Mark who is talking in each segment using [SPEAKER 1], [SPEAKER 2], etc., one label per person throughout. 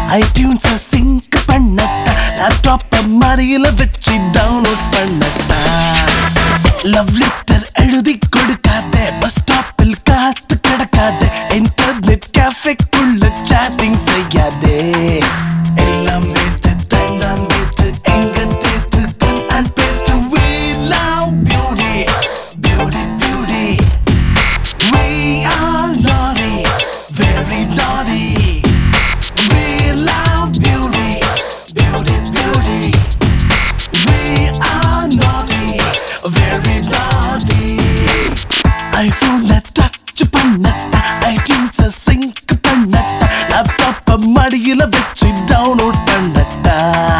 [SPEAKER 1] iTunes sync பண்ணட்டா laptop மடியில வச்சு download பண்ணட்டா love letter எழுதி கொடுக்காதே bus stopல் காத்து கிடக்காதே internet cafeக்குள்ள chatting செய்யாதே எல்லாம் waste time தான் waste எங்க taste gun and paste we love beauty beauty beauty we are naughty very naughty we love beauty beauty beauty we are naughty very naughty iPhone touch பண்ணட்டா iTunes sync பண்ணட்டா laptop மடியில வச்சு download பண்ணட்டா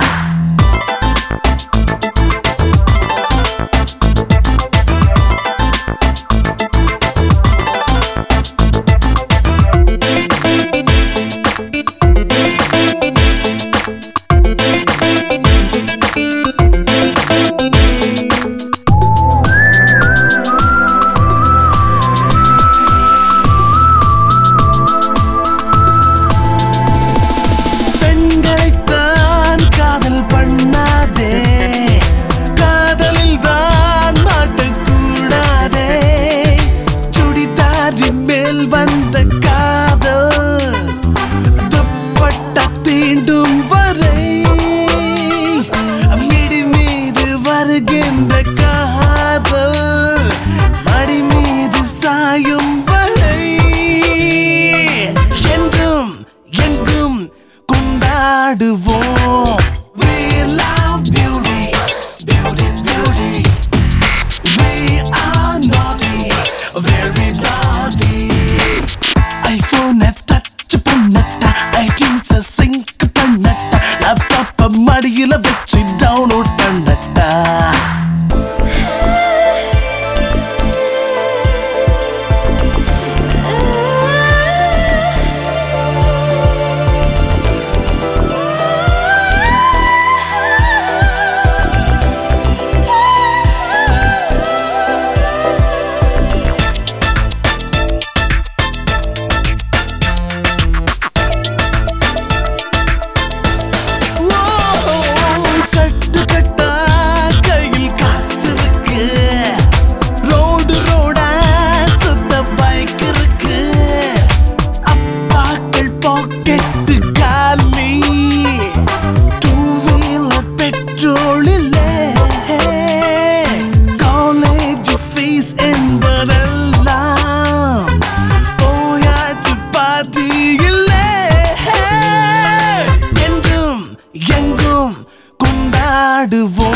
[SPEAKER 1] வந்த காதல் துப்பட்ட தீண்டும் வரை midi மீது வருகின்ற காதல் மடி மீது சாயும் வரை என்றும் எங்கும் கொண்டாடுவோம் we love beauty beauty beauty we are naughty very naughty iPhone touch பண்ணட்டா iTunes sync பண்ணட்டா laptop மடியில வச்சு download பண்ணட்டா எங்கும் கொண்டாடுவோம்